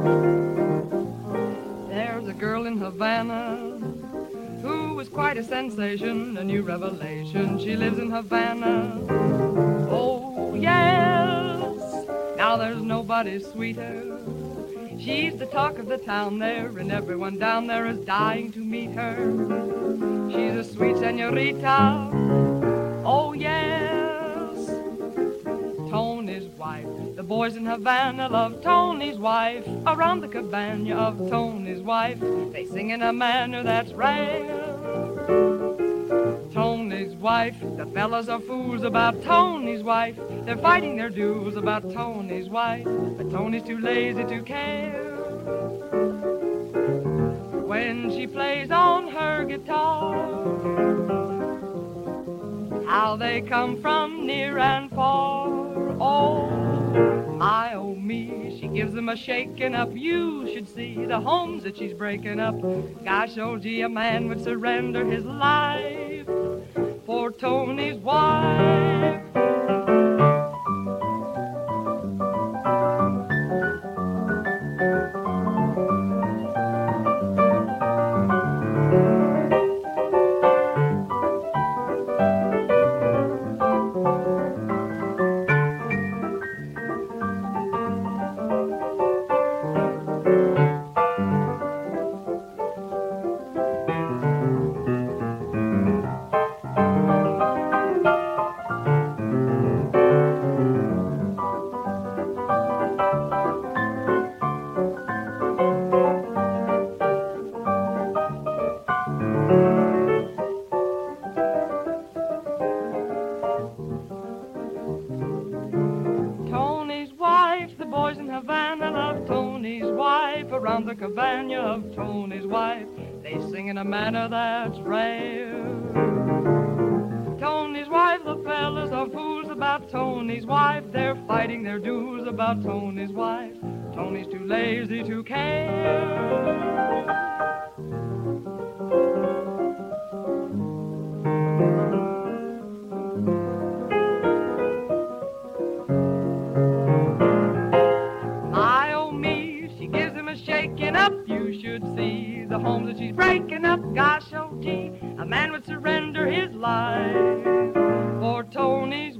There's a girl in Havana who was quite a sensation, a new revelation. She lives in Havana. Oh, yes. Now there's nobody sweeter. She's the talk of the town there, and everyone down there is dying to meet her. She's a sweet senorita. Oh, yes. Tony's wife. The boys in Havana love Tony's wife. Around the cabana of Tony's wife, they sing in a manner that's rare. Tony's wife, the fellas are fools about Tony's wife. They're fighting their dues about Tony's wife, but Tony's too lazy to care. When she plays on her guitar, how they come from near and far. Oh, my, oh, me, she gives them a shaking up. You should see the homes that she's breaking up. Gosh, oh, gee, a man would surrender his life for Tony's wife. Boys in Havana love Tony's wife. Around the cabana of Tony's wife, they sing in a manner that's rare. Tony's wife, the fellas are fools about Tony's wife. They're fighting their dues about Tony's wife. Tony's too lazy to care. Shaking up, you should see the homes that she's breaking up. Gosh, oh gee, a man would surrender his life for Tony's